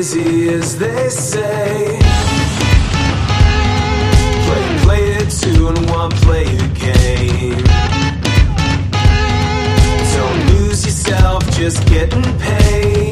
easy as they say. Play it two and one, play the game. Don't lose yourself just getting paid.